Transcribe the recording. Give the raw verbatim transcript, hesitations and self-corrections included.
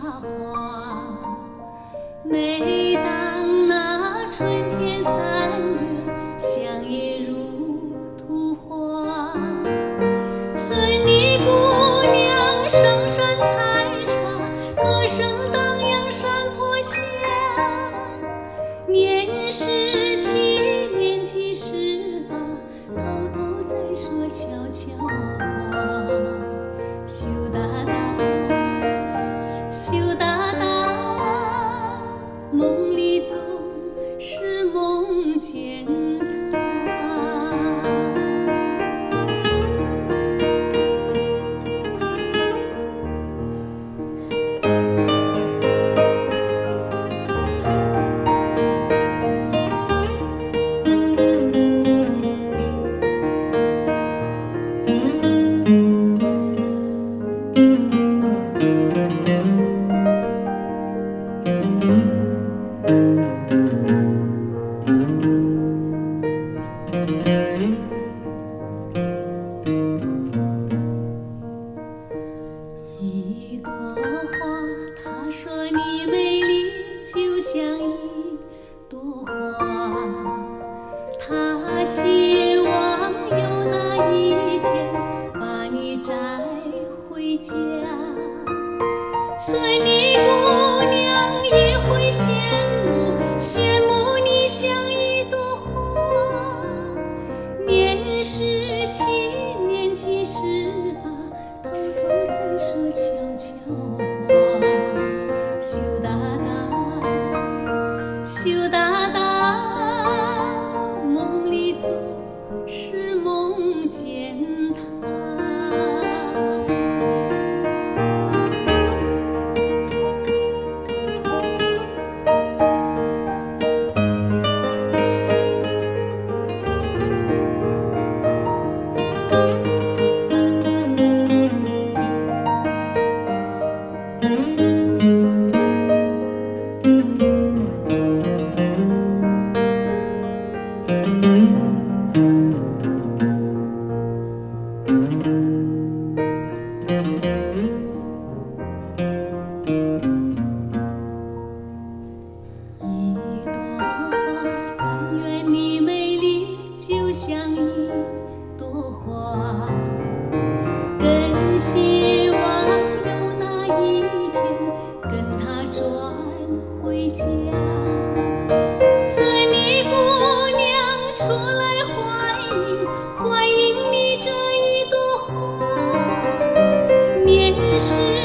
花。每当那春天三月，乡野如图画，村里姑娘上山采茶，歌声荡漾山坡下。年十七，年纪十八，偷偷在说悄悄话。羞答答，羞答答，梦里总是梦见他。一朵花，他说你美丽就像一朵花，他希望有那一天把你摘回家。村里姑娘也会羡慕，羡慕你像一朵花。年十七，年纪十八，偷偷在说悄悄话。羞答答，羞答答，梦里总是梦见他。一朵花，但愿你美丽就像一朵花，更希望有那一天跟她转回家。村里姑娘出来欢迎，欢迎你这一朵花。年十